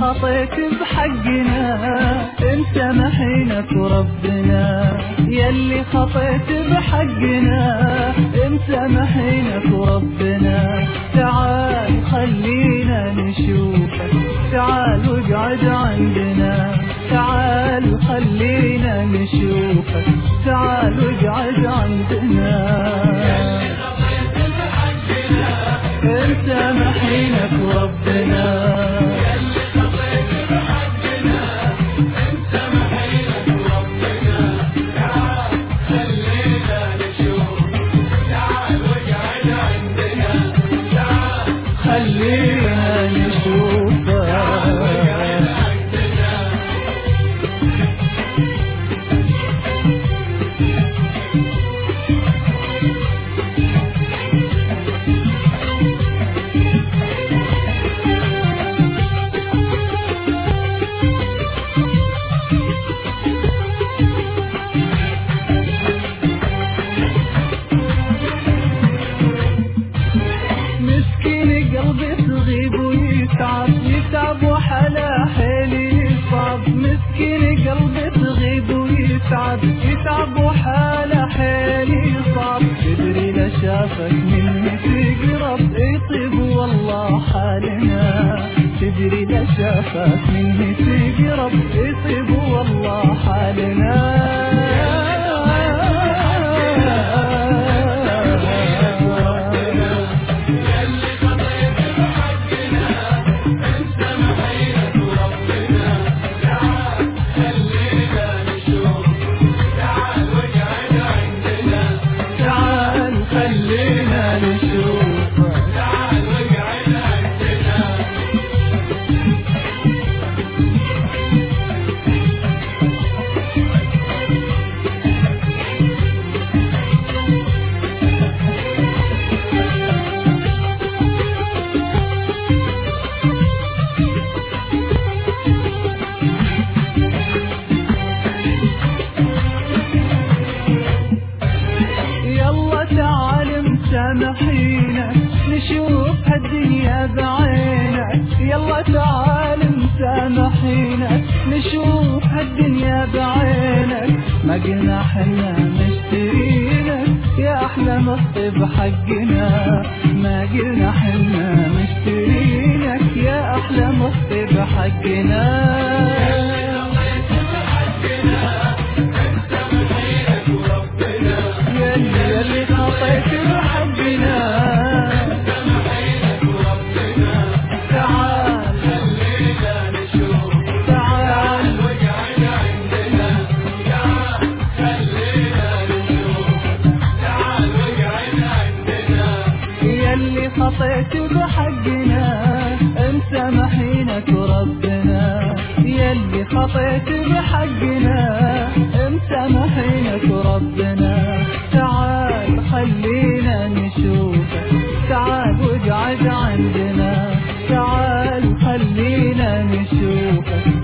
خطيت بحقنا امسامحينك وربنا، يلي خطيت بحقنا امسامحينك وربنا. تعال خلينا نشوفك، تعال واقعد عندنا، تعال خلينا نشوفك، تعال واقعد عندنا. امسامحينك وربنا، خلينا نشوفك. يتعب وحلا حيلي صعب، مسكين قلبي تغيب ويتعب، يتعب وحلا حيلي صعب. تدري لا شافك مني تقرب يطيب والله حالنا، تدري لا شافك مني تقرب يطيب والله حالنا. خلينا نشوفك، تعال واقعد عندنا. يلا تعال مسامحينا نشوف هالدنيا بعينك، يلا تعال مسامحينا نشوف هالدنيا بعينك. ما قلنا حنا مشترينك يا أحلى مصطي بحقنا، ما قلنا حنا مشترينك يا أحلى مصطي بحقنا. يلي خطيت بحقنا تعال خلينا نشوف، تعال واقعد عندنا، تعال خلينا نشوف، تعال واقعد عندنا. يلي خطيت بحقنا امسامحينك وربنا، يلي خطيت بحقنا امسامحينك وربنا. تعال خلينا نشوفك، تعال واقعد عندنا، تعال خلينا نشوفك،